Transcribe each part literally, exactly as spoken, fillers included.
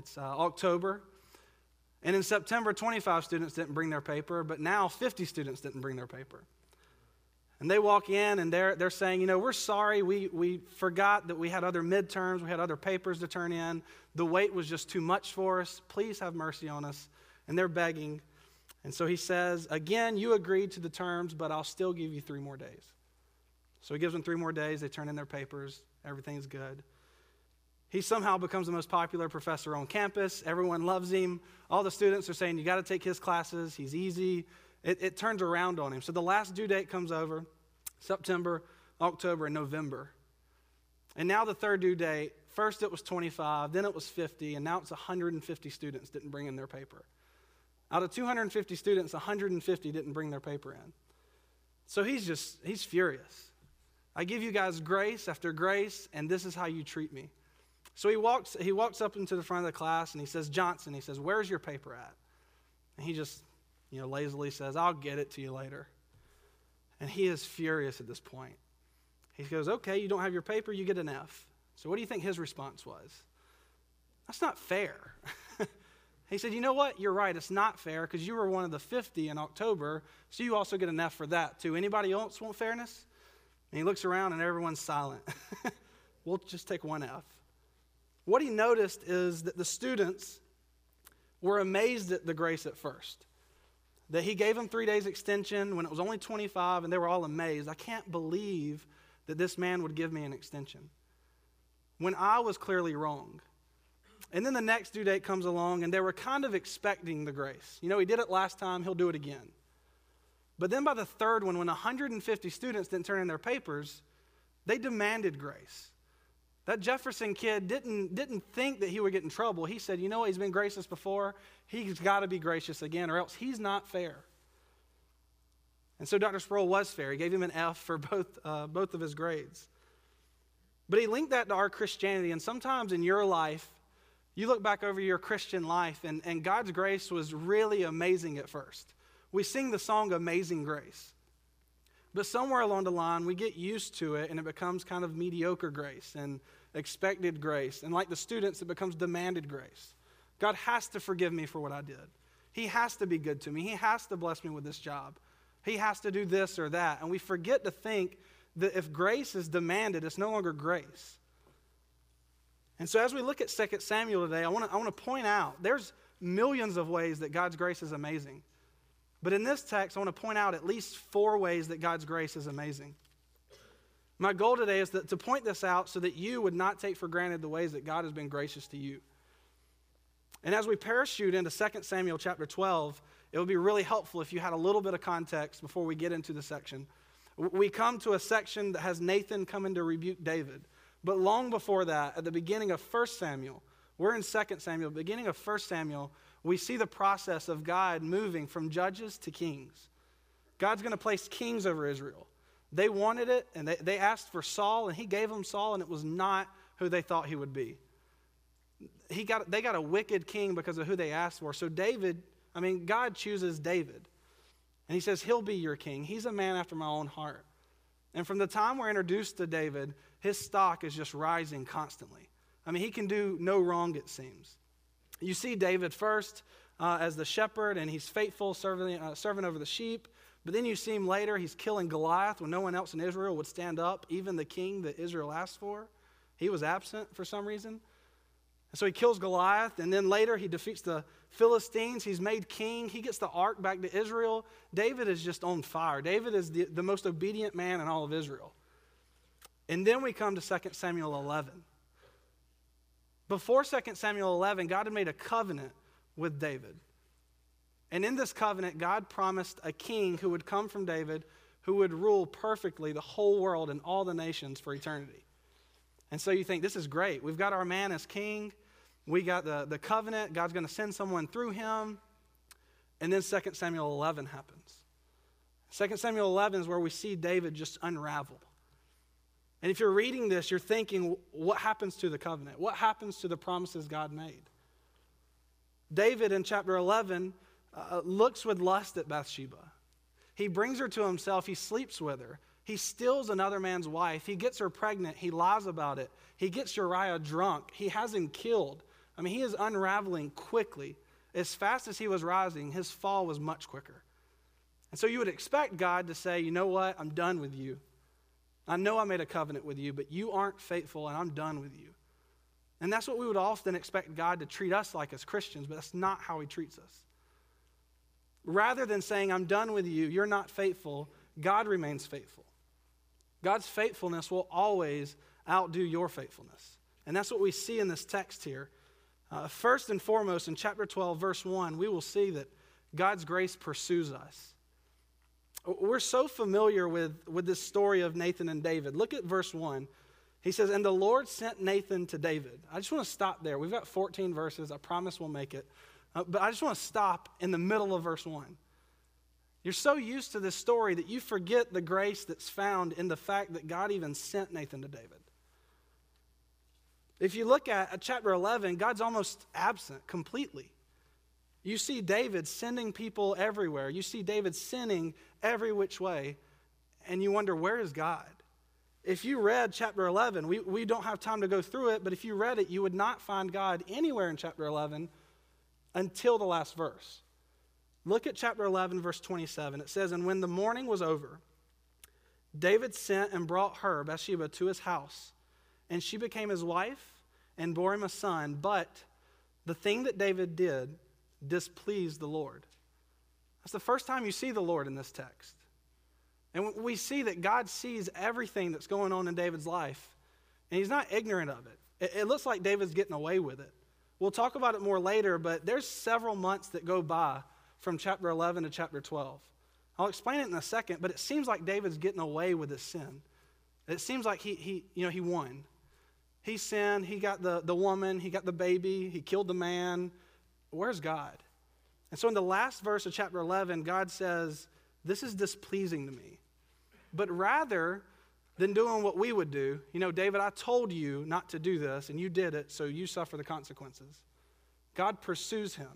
It's uh, October. And in September, twenty-five students didn't bring their paper, but now fifty students didn't bring their paper. And they walk in and they're, they're saying, you know, we're sorry. We, we forgot that we had other midterms. We had other papers to turn in. The wait was just too much for us. Please have mercy on us. And they're begging. And so he says, again, you agreed to the terms, but I'll still give you three more days. So he gives them three more days. They turn in their papers. Everything's good. He somehow becomes the most popular professor on campus. Everyone loves him. All the students are saying, you got to take his classes. He's easy. It, it turns around on him. So the last due date comes over, September, October, and November. And now the third due date, first it was twenty-five, then it was fifty, and now it's one hundred fifty students didn't bring in their paper. Out of two hundred fifty students, one hundred fifty didn't bring their paper in. So he's just, he's furious. I give you guys grace after grace, and this is how you treat me. So he walks, he walks up into the front of the class, and he says, Johnson, he says, where's your paper at? And he just, you know, lazily says, I'll get it to you later. And he is furious at this point. He goes, okay, you don't have your paper, you get an F. So what do you think his response was? That's not fair. He said, you know what? You're right. It's not fair because you were one of the fifty in October, so you also get an F for that too. Anybody else want fairness? And he looks around and everyone's silent. We'll just take one F. What he noticed is that the students were amazed at the grace at first. That he gave them three days extension when it was only twenty-five, and they were all amazed. I can't believe that this man would give me an extension when I was clearly wrong. And then the next due date comes along, and they were kind of expecting the grace. You know, he did it last time, he'll do it again. But then by the third one, when one hundred fifty students didn't turn in their papers, they demanded grace. That Jefferson kid didn't, didn't think that he would get in trouble. He said, you know, he's been gracious before. He's got to be gracious again, or else he's not fair. And so Doctor Sproul was fair. He gave him an F for both, uh, both of his grades. But he linked that to our Christianity. And sometimes in your life, you look back over your Christian life, and, and God's grace was really amazing at first. We sing the song Amazing Grace. But somewhere along the line, we get used to it, and it becomes kind of mediocre grace and expected grace. And like the students, it becomes demanded grace. God has to forgive me for what I did. He has to be good to me. He has to bless me with this job. He has to do this or that. And we forget to think that if grace is demanded, it's no longer grace. And so as we look at Second Samuel today, I want to I want to point out there's millions of ways that God's grace is amazing. But in this text, I want to point out at least four ways that God's grace is amazing. My goal today is that, to point this out so that you would not take for granted the ways that God has been gracious to you. And as we parachute into Second Samuel chapter twelve, it would be really helpful if you had a little bit of context before we get into the section. We come to a section that has Nathan coming to rebuke David. But long before that, at the beginning of First Samuel, we're in Second Samuel, beginning of First Samuel, we see the process of God moving from judges to kings. God's going to place kings over Israel. They wanted it, and they, they asked for Saul, and he gave them Saul, and it was not who they thought he would be. He got, they got a wicked king because of who they asked for. So David, I mean, God chooses David, and he says, he'll be your king. He's a man after my own heart. And from the time we're introduced to David, his stock is just rising constantly. I mean, he can do no wrong, it seems. You see David first uh, as the shepherd, and he's faithful, serving, uh, serving over the sheep. But then you see him later, he's killing Goliath when no one else in Israel would stand up, even the king that Israel asked for. He was absent for some reason. And so he kills Goliath, and then later he defeats the Philistines. He's made king. He gets the ark back to Israel. David is just on fire. David is the, the most obedient man in all of Israel. And then we come to Second Samuel eleven. Before Second Samuel eleven, God had made a covenant with David. And in this covenant, God promised a king who would come from David, who would rule perfectly the whole world and all the nations for eternity. And so you think, this is great. We've got our man as king. We got the, the covenant. God's going to send someone through him. And then Second Samuel eleven happens. Second Samuel eleven is where we see David just unravel. And if you're reading this, you're thinking, what happens to the covenant? What happens to the promises God made? David in chapter eleven uh, looks with lust at Bathsheba. He brings her to himself. He sleeps with her. He steals another man's wife. He gets her pregnant. He lies about it. He gets Uriah drunk. He has him killed. I mean, he is unraveling quickly. As fast as he was rising, his fall was much quicker. And so you would expect God to say, you know what, I'm done with you. I know I made a covenant with you, but you aren't faithful and I'm done with you. And that's what we would often expect God to treat us like as Christians, but that's not how he treats us. Rather than saying, I'm done with you, you're not faithful, God remains faithful. God's faithfulness will always outdo your faithfulness. And that's what we see in this text here. Uh, first and foremost, in chapter twelve, verse one, we will see that God's grace pursues us. We're so familiar with, with this story of Nathan and David. Look at verse one. He says, and the Lord sent Nathan to David. I just want to stop there. We've got fourteen verses. I promise we'll make it. Uh, but I just want to stop in the middle of verse one. You're so used to this story that you forget the grace that's found in the fact that God even sent Nathan to David. If you look at, at chapter eleven, God's almost absent completely. You see David sending people everywhere. You see David sinning every which way. And you wonder, where is God? If you read chapter eleven, we, we don't have time to go through it, but if you read it, you would not find God anywhere in chapter eleven until the last verse. Look at chapter eleven, verse twenty-seven. It says, and when the morning was over, David sent and brought her, Bathsheba, to his house, and she became his wife and bore him a son. But the thing that David did displeased the Lord. That's the first time you see the Lord in this text. And we see that God sees everything that's going on in David's life, and he's not ignorant of it. It, it looks like David's getting away with it. We'll talk about it more later, but there's several months that go by from chapter eleven to chapter twelve. I'll explain it in a second, but it seems like David's getting away with his sin. It seems like he, he you know, he won. He sinned, he got the, the woman, he got the baby, he killed the man. Where's God? And so in the last verse of chapter eleven, God says, this is displeasing to me. But rather than doing what we would do, you know, David, I told you not to do this, and you did it, so you suffer the consequences. God pursues him.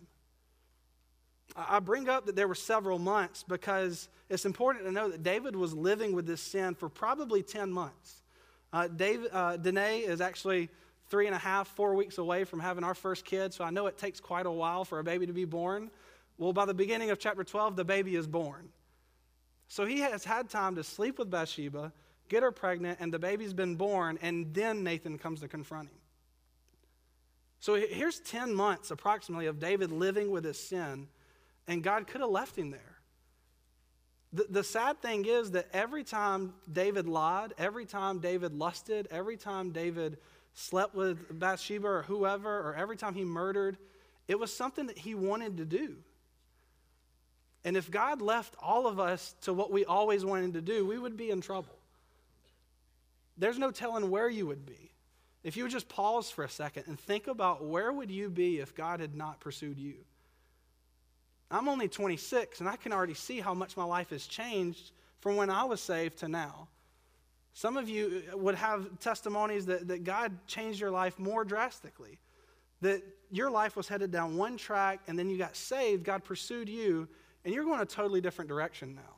I bring up that there were several months because it's important to know that David was living with this sin for probably ten months. Uh, David, uh, Danae is actually three and a half, four weeks away from having our first kid, so I know it takes quite a while for a baby to be born. Well, by the beginning of chapter twelve, the baby is born. So he has had time to sleep with Bathsheba, get her pregnant, and the baby's been born, and then Nathan comes to confront him. So here's ten months approximately of David living with his sin, and God could have left him there. The, the sad thing is that every time David lied, every time David lusted, every time David slept with Bathsheba or whoever, or every time he murdered, it was something that he wanted to do. And if God left all of us to what we always wanted to do, we would be in trouble. There's no telling where you would be. If you would just pause for a second and think about where would you be if God had not pursued you. I'm only twenty-six, and I can already see how much my life has changed from when I was saved to now. Some of you would have testimonies that, that God changed your life more drastically, that your life was headed down one track, and then you got saved, God pursued you, and you're going a totally different direction now.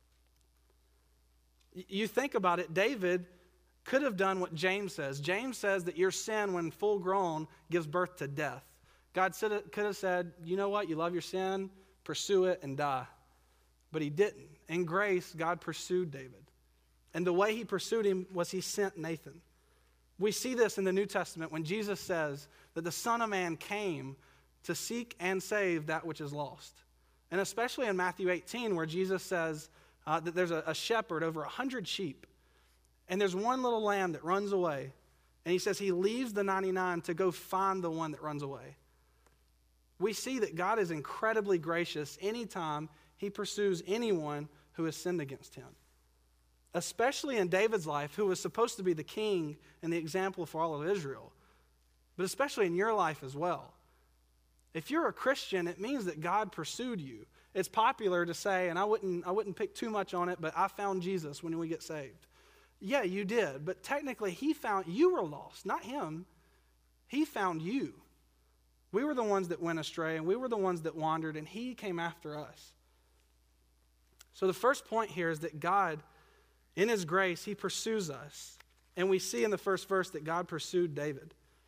You think about it, David could have done what James says. James says that your sin, when full grown, gives birth to death. God could have said, you know what, you love your sin, pursue it and die. But he didn't. In grace, God pursued David. And the way he pursued him was he sent Nathan. We see this in the New Testament when Jesus says that the Son of Man came to seek and save that which is lost. And especially in Matthew eighteen, where Jesus says uh, that there's a, a shepherd over a hundred sheep, and there's one little lamb that runs away, and he says he leaves the ninety-nine to go find the one that runs away. We see that God is incredibly gracious anytime he pursues anyone who has sinned against him. Especially in David's life, who was supposed to be the king and the example for all of Israel, but especially in your life as well. If you're a Christian, it means that God pursued you. It's popular to say, and I wouldn't, I wouldn't pick too much on it, but I found Jesus when we get saved. Yeah, you did, but technically he found, you were lost, not him. He found you. We were the ones that went astray, and we were the ones that wandered, and he came after us. So the first point here is that God, in his grace, he pursues us. And we see in the first verse that God pursued David.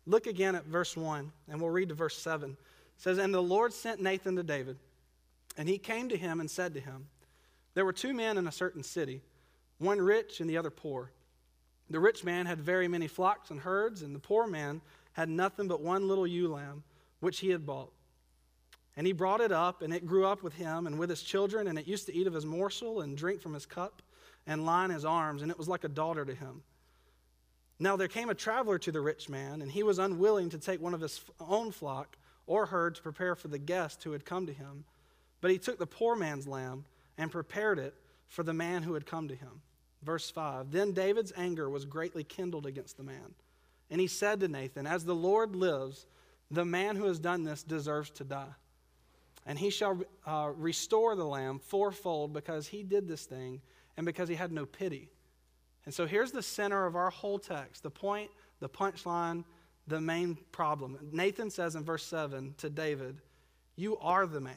Look again at verse one, and we'll read to verse seven. It says, "And the Lord sent Nathan to David, and he came to him and said to him, there were two men in a certain city, one rich and the other poor. The rich man had very many flocks and herds, and the poor man had nothing but one little ewe lamb, which he had bought. And he brought it up, and it grew up with him and with his children, and it used to eat of his morsel and drink from his cup and lie in his arms, and it was like a daughter to him. Now there came a traveler to the rich man, and he was unwilling to take one of his own flock or herd to prepare for the guest who had come to him. But he took the poor man's lamb and prepared it for the man who had come to him." Verse five, "Then David's anger was greatly kindled against the man. And he said to Nathan, as the Lord lives, the man who has done this deserves to die. And he shall uh, restore the lamb fourfold because he did this thing and because he had no pity." And so here's the center of our whole text, the point, the punchline, the main problem. Nathan says in verse seven to David, "You are the man."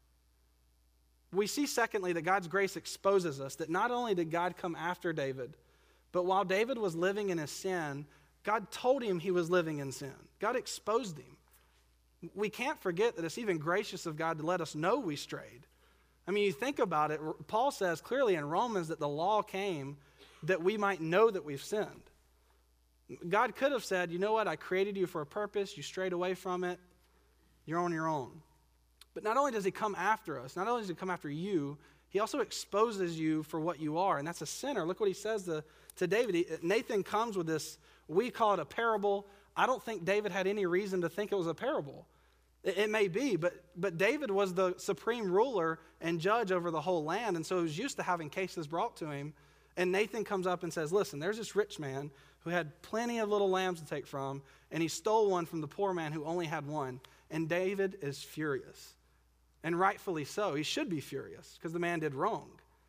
We see, secondly, that God's grace exposes us, that not only did God come after David, but while David was living in his sin, God told him he was living in sin. God exposed him. We can't forget that it's even gracious of God to let us know we strayed. I mean, you think about it, Paul says clearly in Romans that the law came that we might know that we've sinned. God could have said, you know what, I created you for a purpose, you strayed away from it, you're on your own. But not only does he come after us, not only does he come after you, he also exposes you for what you are, and that's a sinner. Look what he says to, to David. He, Nathan comes with this, we call it a parable. I don't think David had any reason to think it was a parable. It, it may be, but, but David was the supreme ruler and judge over the whole land, and so he was used to having cases brought to him. And Nathan comes up and says, listen, there's this rich man who had plenty of little lambs to take from, and he stole one from the poor man who only had one. And David is furious. And rightfully so. He should be furious because the man did wrong.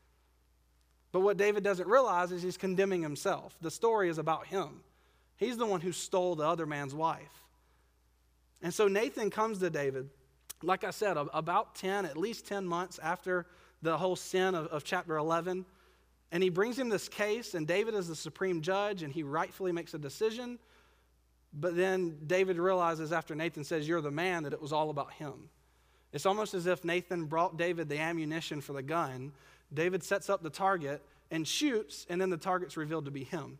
But what David doesn't realize is he's condemning himself. The story is about him. He's the one who stole the other man's wife. And so Nathan comes to David, like I said, about ten, at least ten months after the whole sin of, of chapter eleven. And he brings him this case, and David is the supreme judge, and he rightfully makes a decision. But then David realizes after Nathan says, you're the man, that it was all about him. It's almost as if Nathan brought David the ammunition for the gun. David sets up the target and shoots, and then the target's revealed to be him.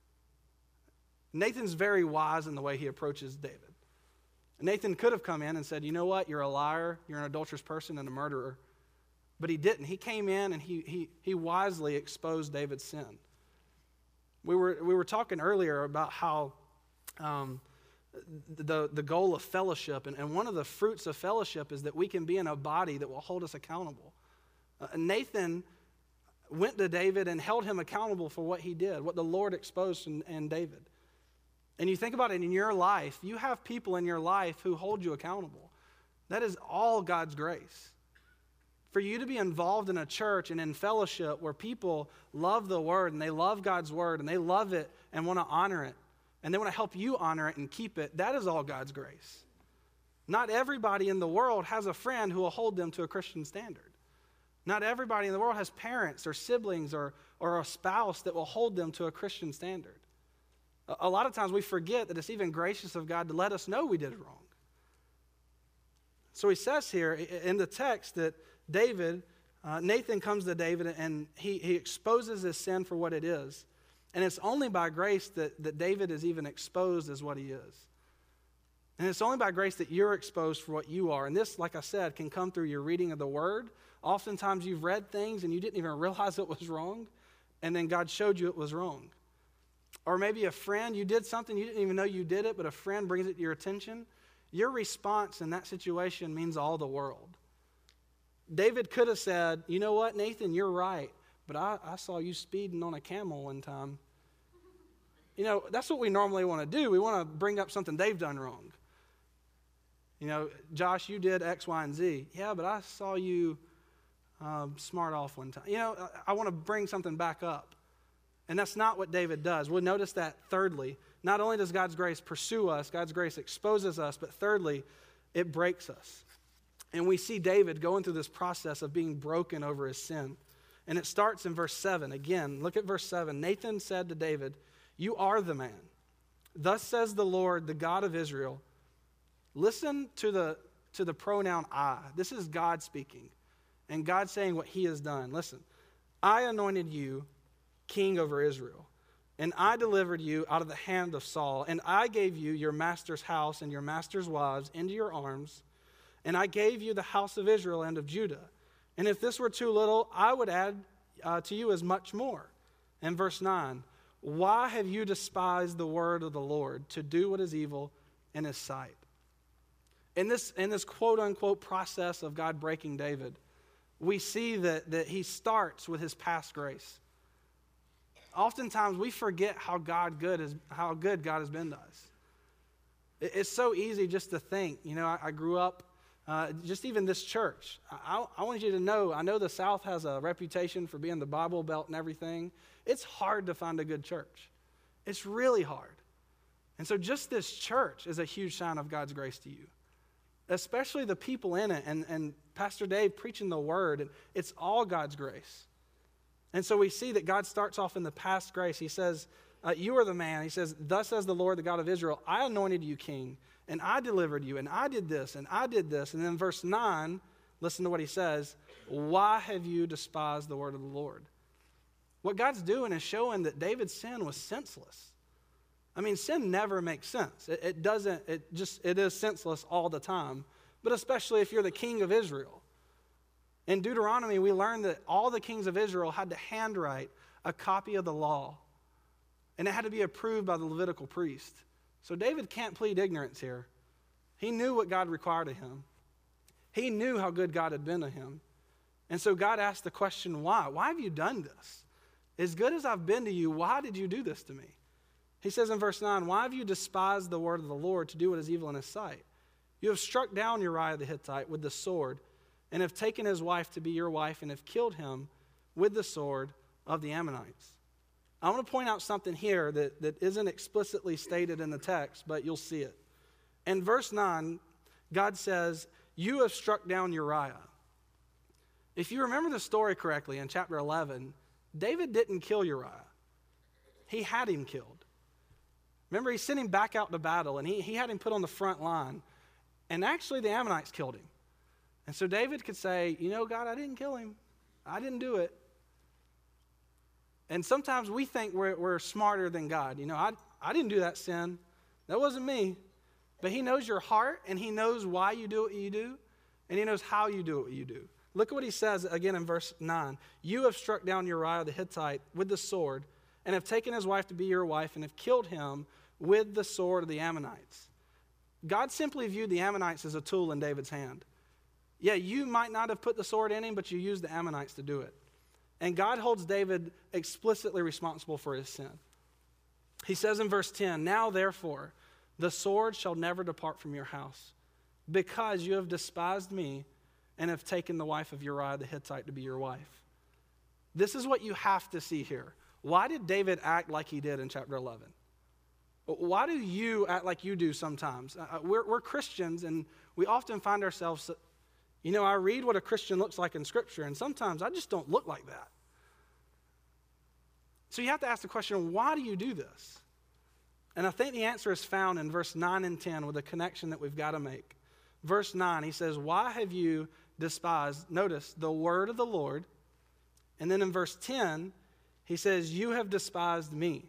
Nathan's very wise in the way he approaches David. Nathan could have come in and said, you know what, you're a liar, you're an adulterous person and a murderer. But he didn't. He came in and he he he wisely exposed David's sin. We were we were talking earlier about how um, the, the goal of fellowship, and, and one of the fruits of fellowship is that we can be in a body that will hold us accountable. Uh, Nathan went to David and held him accountable for what he did, what the Lord exposed in, in David. And you think about it in your life, you have people in your life who hold you accountable. That is all God's grace. For you to be involved in a church and in fellowship where people love the word and they love God's word and they love it and want to honor it and they want to help you honor it and keep it, that is all God's grace. Not everybody in the world has a friend who will hold them to a Christian standard. Not everybody in the world has parents or siblings or, or a spouse that will hold them to a Christian standard. A, a lot of times we forget that it's even gracious of God to let us know we did it wrong. So he says here in the text that David, uh, Nathan comes to David and he, he exposes his sin for what it is. And it's only by grace that, that David is even exposed as what he is. And it's only by grace that you're exposed for what you are. And this, like I said, can come through your reading of the word. Oftentimes you've read things and you didn't even realize it was wrong. And then God showed you it was wrong. Or maybe a friend, you did something, you didn't even know you did it, but a friend brings it to your attention. Your response in that situation means all the world. David could have said, you know what, Nathan, you're right, but I, I saw you speeding on a camel one time. You know, that's what we normally want to do. We want to bring up something they've done wrong. You know, Josh, you did X, Y, and Z. Yeah, but I saw you um, smart off one time. You know, I, I want to bring something back up. And that's not what David does. We'll notice that thirdly. Not only does God's grace pursue us, God's grace exposes us, but thirdly, it breaks us. And we see David going through this process of being broken over his sin. And it starts in verse seven. Again, look at verse seven. Nathan said to David, you are the man. Thus says the Lord, the God of Israel. Listen to the, to the pronoun I. This is God speaking. And God saying what he has done. Listen, I anointed you king over Israel. And I delivered you out of the hand of Saul. And I gave you your master's house and your master's wives into your arms. And I gave you the house of Israel and of Judah. And if this were too little, I would add uh, to you as much more. And verse nine, why have you despised the word of the Lord to do what is evil in his sight? In this, in this quote-unquote process of God breaking David, we see that, that he starts with his past grace. Oftentimes we forget how God good is, how good God has been to us. It, it's so easy just to think, you know, I, I grew up, uh, just even this church. I, I want you to know, I know the South has a reputation for being the Bible Belt and everything. It's hard to find a good church. It's really hard. And so just this church is a huge sign of God's grace to you, especially the people in it and, and Pastor Dave preaching the word. It's all God's grace. And so we see that God starts off in the past grace. He says, uh, you are the man. He says, thus says the Lord, the God of Israel, I anointed you king, and I delivered you, and I did this, and I did this. And then verse nine, listen to what he says, why have you despised the word of the Lord? What God's doing is showing that David's sin was senseless. I mean, sin never makes sense. It, it doesn't, it just, it is senseless all the time, but especially if you're the king of Israel. In Deuteronomy, we learn that all the kings of Israel had to handwrite a copy of the law, and it had to be approved by the Levitical priest. So David can't plead ignorance here. He knew what God required of him. He knew how good God had been to him. And so God asked the question, why? Why have you done this? As good as I've been to you, why did you do this to me? He says in verse nine, why have you despised the word of the Lord to do what is evil in his sight? You have struck down Uriah the Hittite with the sword, and have taken his wife to be your wife, and have killed him with the sword of the Ammonites. I want to point out something here that, that isn't explicitly stated in the text, but you'll see it. In verse nine, God says, you have struck down Uriah. If you remember the story correctly in chapter eleven, David didn't kill Uriah. He had him killed. Remember, he sent him back out to battle, and he, he had him put on the front line. And actually, the Ammonites killed him. And so David could say, you know, God, I didn't kill him. I didn't do it. And sometimes we think we're, we're smarter than God. You know, I, I didn't do that sin. That wasn't me. But he knows your heart, and he knows why you do what you do, and he knows how you do what you do. Look at what he says again in verse nine. You have struck down Uriah the Hittite with the sword, and have taken his wife to be your wife, and have killed him with the sword of the Ammonites. God simply viewed the Ammonites as a tool in David's hand. Yeah, you might not have put the sword in him, but you used the Ammonites to do it. And God holds David explicitly responsible for his sin. He says in verse ten, now therefore, the sword shall never depart from your house, because you have despised me and have taken the wife of Uriah the Hittite to be your wife. This is what you have to see here. Why did David act like he did in chapter eleven? Why do you act like you do sometimes? Uh, we're, we're Christians, and we often find ourselves, you know, I read what a Christian looks like in Scripture, and sometimes I just don't look like that. So you have to ask the question, why do you do this? And I think the answer is found in verse nine and ten with a connection that we've got to make. Verse nine, he says, why have you despised, notice, the word of the Lord? And then in verse ten, he says, you have despised me.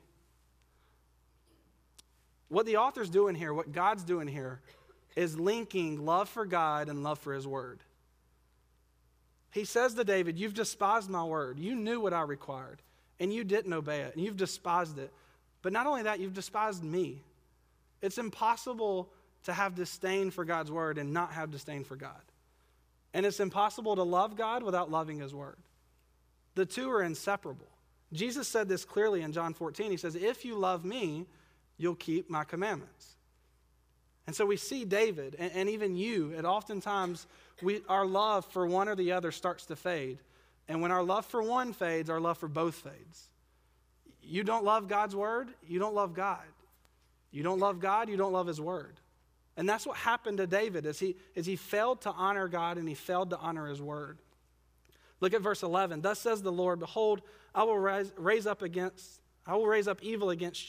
What the author's doing here, what God's doing here, is linking love for God and love for his word. He says to David, you've despised my word. You knew what I required, and you didn't obey it, and you've despised it. But not only that, you've despised me. It's impossible to have disdain for God's word and not have disdain for God. And it's impossible to love God without loving his word. The two are inseparable. Jesus said this clearly in John fourteen. He says, if you love me, you'll keep my commandments. And so we see David, and, and even you, and oftentimes we, our love for one or the other starts to fade. And when our love for one fades, our love for both fades. You don't love God's word, you don't love God. You don't love God, you don't love his word. And that's what happened to David, as he, as he failed to honor God and he failed to honor his word. Look at verse eleven. Thus says the Lord, behold, I will rise, raise up against, I will raise up evil against you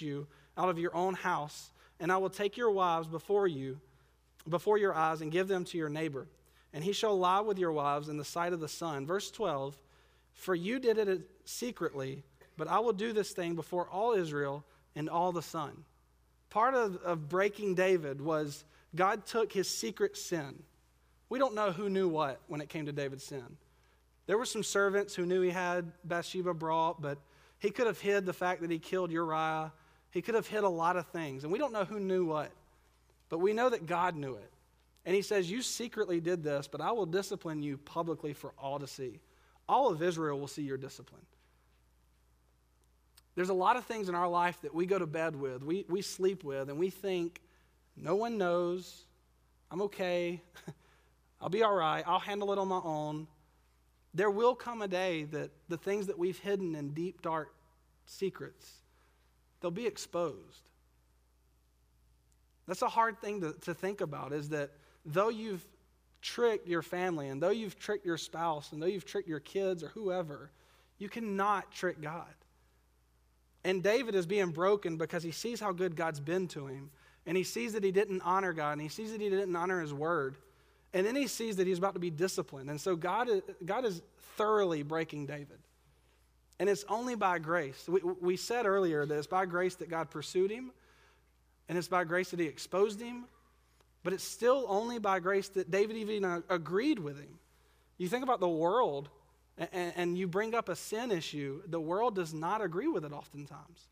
out of your own house, and I will take your wives before you, before your eyes, and give them to your neighbor. And he shall lie with your wives in the sight of the sun. Verse twelve, for you did it secretly, but I will do this thing before all Israel and all the sun. Part of, of breaking David was God took his secret sin. We don't know who knew what when it came to David's sin. There were some servants who knew he had Bathsheba brought, but he could have hid the fact that he killed Uriah. He could have hid a lot of things, and we don't know who knew what. But we know that God knew it. And he says, you secretly did this, but I will discipline you publicly for all to see. All of Israel will see your discipline. There's a lot of things in our life that we go to bed with, we, we sleep with, and we think, no one knows, I'm okay, I'll be all right, I'll handle it on my own. There will come a day that the things that we've hidden in deep, dark secrets, they'll be exposed. That's a hard thing to, to think about, is that though you've tricked your family, and though you've tricked your spouse, and though you've tricked your kids or whoever, you cannot trick God. And David is being broken because he sees how good God's been to him, and he sees that he didn't honor God, and he sees that he didn't honor his word, and then he sees that he's about to be disciplined. And so God is, God is thoroughly breaking David. And it's only by grace. We, we said earlier that it's by grace that God pursued him, and it's by grace that he exposed him, but it's still only by grace that David even agreed with him. You think about the world, and, and you bring up a sin issue, the world does not agree with it oftentimes.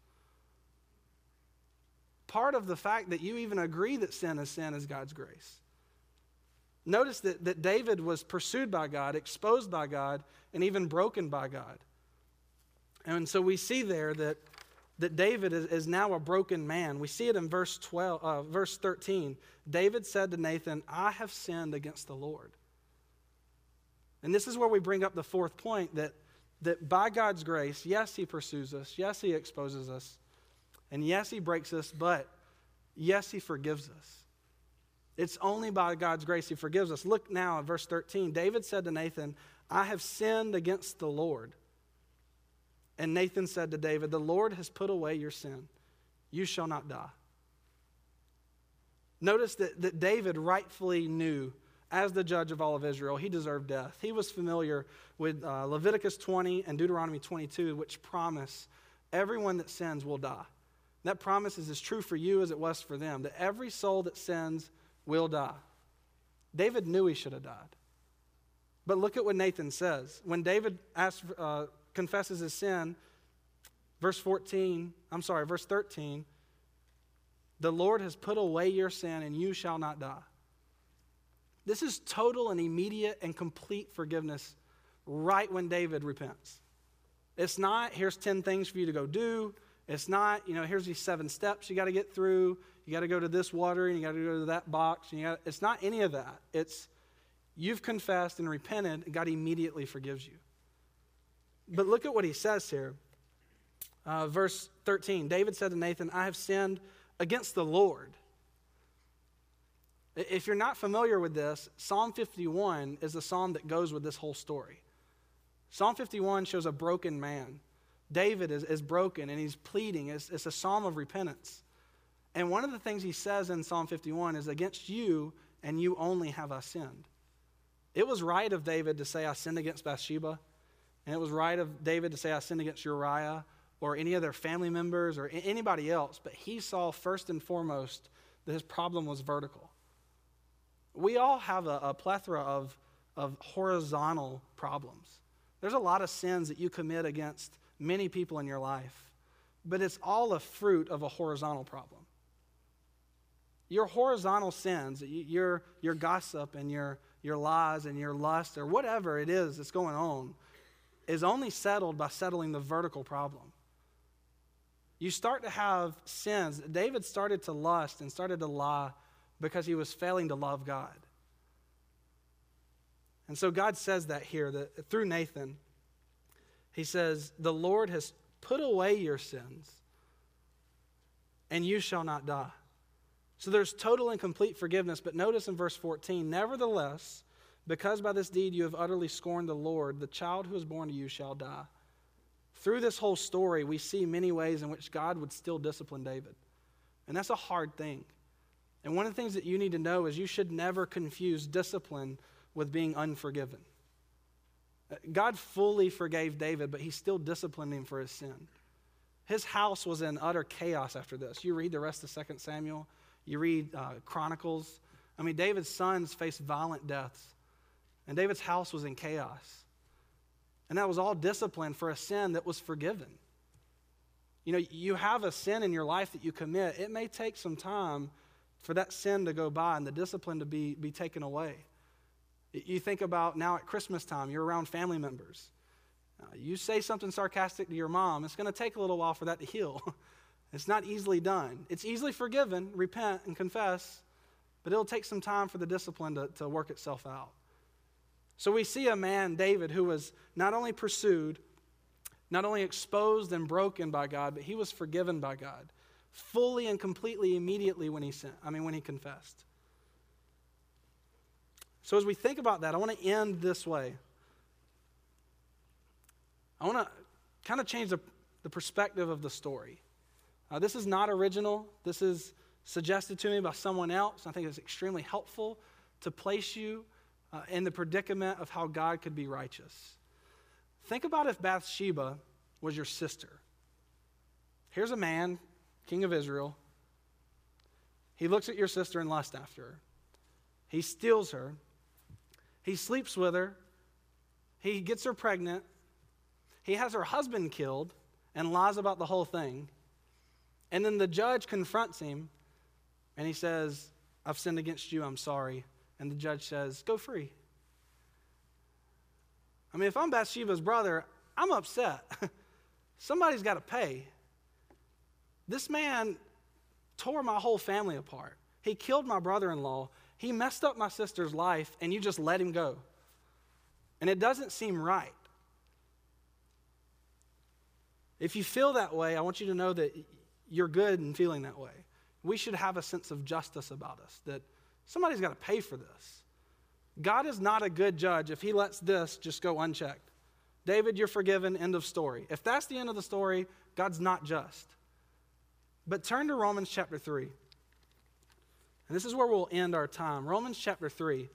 Part of the fact that you even agree that sin is sin is God's grace. Notice that, that David was pursued by God, exposed by God, and even broken by God. And so we see there that, that David is, is now a broken man. We see it in verse twelve, uh, verse thirteen. David said to Nathan, I have sinned against the Lord. And this is where we bring up the fourth point, that, that by God's grace, yes, he pursues us, yes, he exposes us, and yes, he breaks us, but yes, he forgives us. It's only by God's grace he forgives us. Look now at verse thirteen. David said to Nathan, I have sinned against the Lord. And Nathan said to David, the Lord has put away your sin. You shall not die. Notice that, that David rightfully knew, as the judge of all of Israel, he deserved death. He was familiar with uh, Leviticus twenty and Deuteronomy twenty-two, which promise everyone that sins will die. That promise is as true for you as it was for them, that every soul that sins will die. David knew he should have died. But look at what Nathan says. When David asks, uh, confesses his sin, verse fourteen, I'm sorry, verse thirteen, the Lord has put away your sin and you shall not die. This is total and immediate and complete forgiveness right when David repents. It's not, here's ten things for you to go do. It's not, you know, here's these seven steps you got to get through. You got to go to this water and you got to go to that box. And you gotta, it's not any of that. It's, you've confessed and repented and God immediately forgives you. But look at what he says here. Uh, verse thirteen, David said to Nathan, I have sinned against the Lord. If you're not familiar with this, Psalm fifty-one is the psalm that goes with this whole story. Psalm fifty-one shows a broken man. David is, is broken and he's pleading. It's, it's a psalm of repentance. And one of the things he says in Psalm fifty-one is, against you and you only have I sinned. It was right of David to say, I sinned against Bathsheba. And it was right of David to say, I sinned against Uriah or any of their family members or anybody else. But he saw first and foremost that his problem was vertical. We all have a, a plethora of, of horizontal problems. There's a lot of sins that you commit against many people in your life, but it's all a fruit of a horizontal problem. Your horizontal sins, your, your gossip and your, your lies and your lust or whatever it is that's going on, is only settled by settling the vertical problem. You start to have sins. David started to lust and started to lie because he was failing to love God. And so God says that here, that through Nathan, he says, the Lord has put away your sins and you shall not die. So there's total and complete forgiveness. But notice in verse fourteen, nevertheless, because by this deed you have utterly scorned the Lord, the child who is born to you shall die. Through this whole story, we see many ways in which God would still discipline David. And that's a hard thing. And one of the things that you need to know is you should never confuse discipline with being unforgiven. God fully forgave David, but he still disciplined him for his sin. His house was in utter chaos after this. You read the rest of Second Samuel, you read uh, Chronicles. I mean, David's sons faced violent deaths, and David's house was in chaos. And that was all discipline for a sin that was forgiven. You know, you have a sin in your life that you commit. It may take some time for that sin to go by and the discipline to be, be taken away. You think about now at Christmas time, you're around family members. Uh, you say something sarcastic to your mom, it's going to take a little while for that to heal. It's not easily done. It's easily forgiven, repent and confess, but it'll take some time for the discipline to, to work itself out. So we see a man, David, who was not only pursued, not only exposed and broken by God, but he was forgiven by God fully and completely immediately when he sent, I mean when he confessed. So as we think about that, I want to end this way. I want to kind of change the, the perspective of the story. Uh, this is not original. This is suggested to me by someone else. I think it's extremely helpful to place you uh, in the predicament of how God could be righteous. Think about if Bathsheba was your sister. Here's a man, king of Israel. He looks at your sister and lusts after her. He steals her. He sleeps with her. He gets her pregnant. He has her husband killed and lies about the whole thing. And then the judge confronts him and he says, I've sinned against you, I'm sorry. And the judge says, go free. I mean, if I'm Bathsheba's brother, I'm upset. Somebody's got to pay. This man tore my whole family apart. He killed my brother-in-law. He messed up my sister's life, and you just let him go. And it doesn't seem right. If you feel that way, I want you to know that you're good in feeling that way. We should have a sense of justice about us, that somebody's got to pay for this. God is not a good judge if he lets this just go unchecked. David, you're forgiven, end of story. If that's the end of the story, God's not just. But turn to Romans chapter three. And this is where we'll end our time. Romans chapter three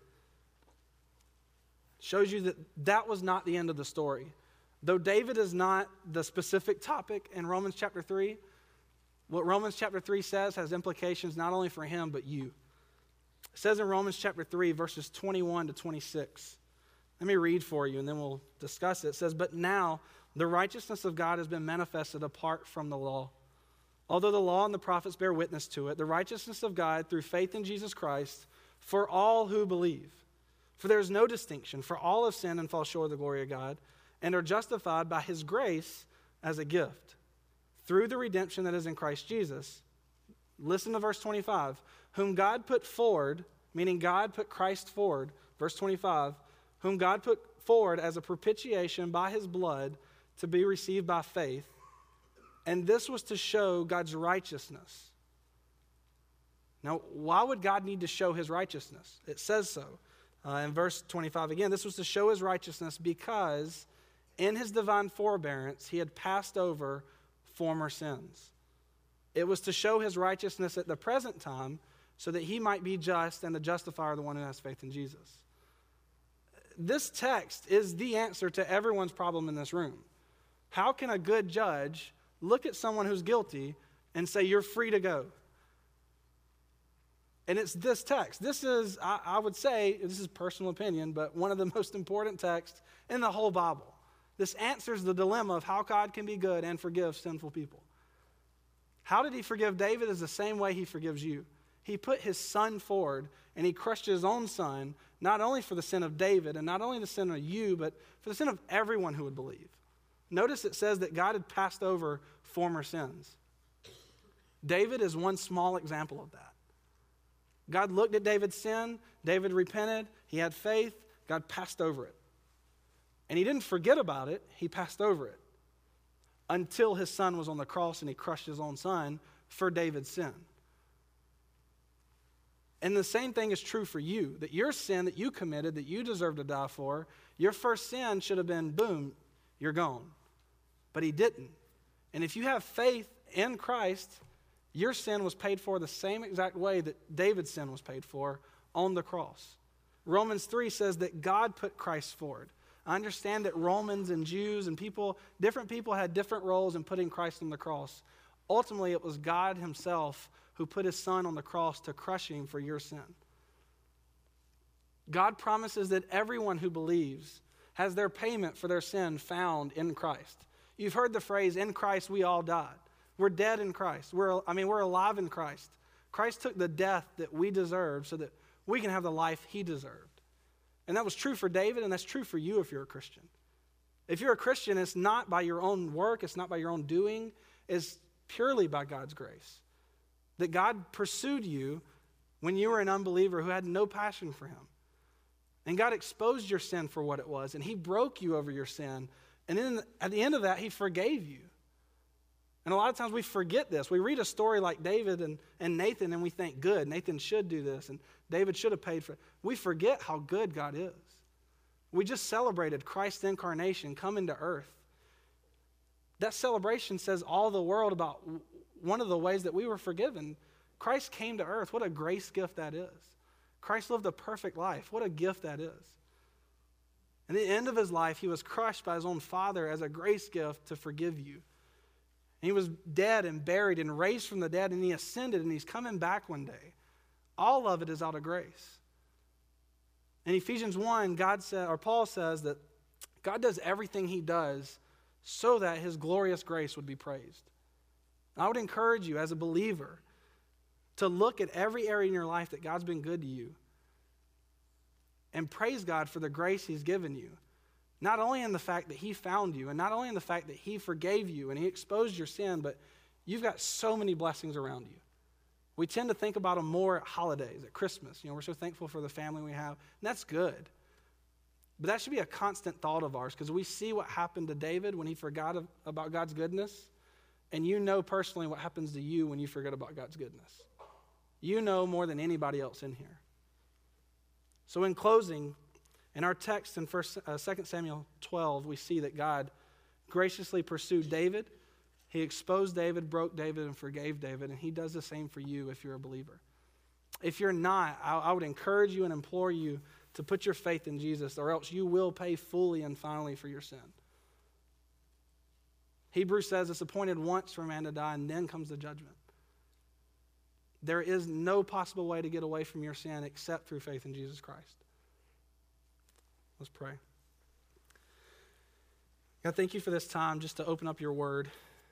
shows you that that was not the end of the story. Though David is not the specific topic in Romans chapter three, what Romans chapter three says has implications not only for him, but you. It says in Romans chapter three, verses twenty-one to twenty-six. Let me read for you, and then we'll discuss it. It says, but now the righteousness of God has been manifested apart from the law. Although the law and the prophets bear witness to it, the righteousness of God through faith in Jesus Christ for all who believe. For there is no distinction, for all have sinned and fall short of the glory of God, and are justified by his grace as a gift, through the redemption that is in Christ Jesus. Listen to verse twenty-five. Whom God put forward, meaning God put Christ forward, verse twenty-five, whom God put forward as a propitiation by his blood to be received by faith. And this was to show God's righteousness. Now, why would God need to show his righteousness? It says so. Uh, in verse twenty-five again, this was to show his righteousness because in his divine forbearance he had passed over former sins. It was to show his righteousness at the present time so that he might be just and the justifier of the one who has faith in Jesus. This text is the answer to everyone's problem in this room. How can a good judge look at someone who's guilty and say, you're free to go? And it's this text. This is, I, I would say, this is personal opinion, but one of the most important texts in the whole Bible. This answers the dilemma of how God can be good and forgive sinful people. How did he forgive David? Is the same way he forgives you. He put his son forward, and he crushed his own son, not only for the sin of David, and not only the sin of you, but for the sin of everyone who would believe. Notice it says that God had passed over former sins. David is one small example of that. God looked at David's sin. David repented. He had faith. God passed over it. And he didn't forget about it. He passed over it until his son was on the cross and he crushed his own son for David's sin. And the same thing is true for you, that your sin that you committed, that you deserve to die for, your first sin should have been, boom, you're gone. But he didn't. And if you have faith in Christ, Your sin was paid for the same exact way that David's sin was paid for on the cross. Romans three says that God put Christ forward. I understand that Romans and Jews and people, different people had different roles in putting Christ on the cross. Ultimately, it was God himself who put his son on the cross to crush him for your sin. God promises that everyone who believes has their payment for their sin found in Christ. You've heard the phrase, in Christ we all died. We're dead in Christ. We're, I mean, we're alive in Christ. Christ took the death that we deserved so that we can have the life he deserved. And that was true for David, and that's true for you if you're a Christian. If you're a Christian, it's not by your own work, it's not by your own doing, it's purely by God's grace. That God pursued you when you were an unbeliever who had no passion for him. And God exposed your sin for what it was, and he broke you over your sin. And then at the end of that, he forgave you. And a lot of times we forget this. We read a story like David and, and Nathan, and we think, good, Nathan should do this, and David should have paid for it. We forget how good God is. We just celebrated Christ's incarnation coming to earth. That celebration says all the world about one of the ways that we were forgiven. Christ came to earth. What a grace gift that is. Christ lived a perfect life. What a gift that is. And at the end of his life, he was crushed by his own Father as a grace gift to forgive you. And he was dead and buried and raised from the dead, and he ascended, and he's coming back one day. All of it is out of grace. In Ephesians one, God said, or Paul says that God does everything he does so that his glorious grace would be praised. I would encourage you as a believer to look at every area in your life that God's been good to you and praise God for the grace he's given you. Not only in the fact that he found you, and not only in the fact that he forgave you and he exposed your sin, but you've got so many blessings around you. We tend to think about them more at holidays, at Christmas. You know, we're so thankful for the family we have, and that's good. But that should be a constant thought of ours, because we see what happened to David when he forgot about God's goodness, and you know personally what happens to you when you forget about God's goodness. You know more than anybody else in here. So in closing, in our text in First, uh, Second Samuel twelve, we see that God graciously pursued David. He exposed David, broke David, and forgave David, and he does the same for you if you're a believer. If you're not, I, I would encourage you and implore you to put your faith in Jesus, or else you will pay fully and finally for your sin. Hebrews says it's appointed once for a man to die, and then comes the judgment. There is no possible way to get away from your sin except through faith in Jesus Christ. Let's pray. God, thank you for this time just to open up your word.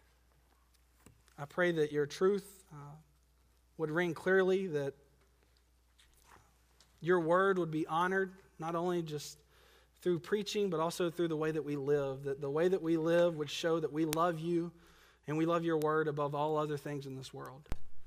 I pray that your truth uh, would ring clearly, that your word would be honored, not only just through preaching, but also through the way that we live, that the way that we live would show that we love you and we love your word above all other things in this world.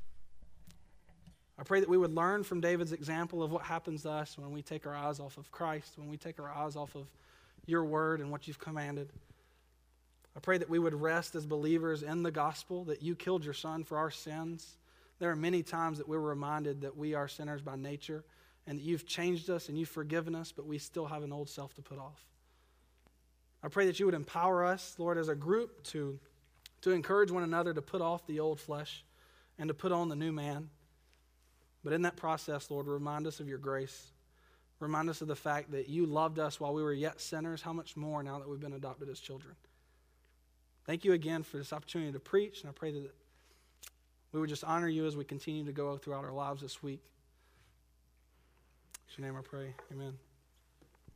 I pray that we would learn from David's example of what happens to us when we take our eyes off of Christ, when we take our eyes off of your word and what you've commanded. I pray that we would rest as believers in the gospel, that you killed your son for our sins. There are many times that we're reminded that we are sinners by nature and that you've changed us and you've forgiven us, but we still have an old self to put off. I pray that you would empower us, Lord, as a group to, to encourage one another to put off the old flesh and to put on the new man. But in that process, Lord, remind us of your grace. Remind us of the fact that you loved us while we were yet sinners. How much more now that we've been adopted as children? Thank you again for this opportunity to preach, and I pray that we would just honor you as we continue to go throughout our lives this week. In your name I pray. Amen.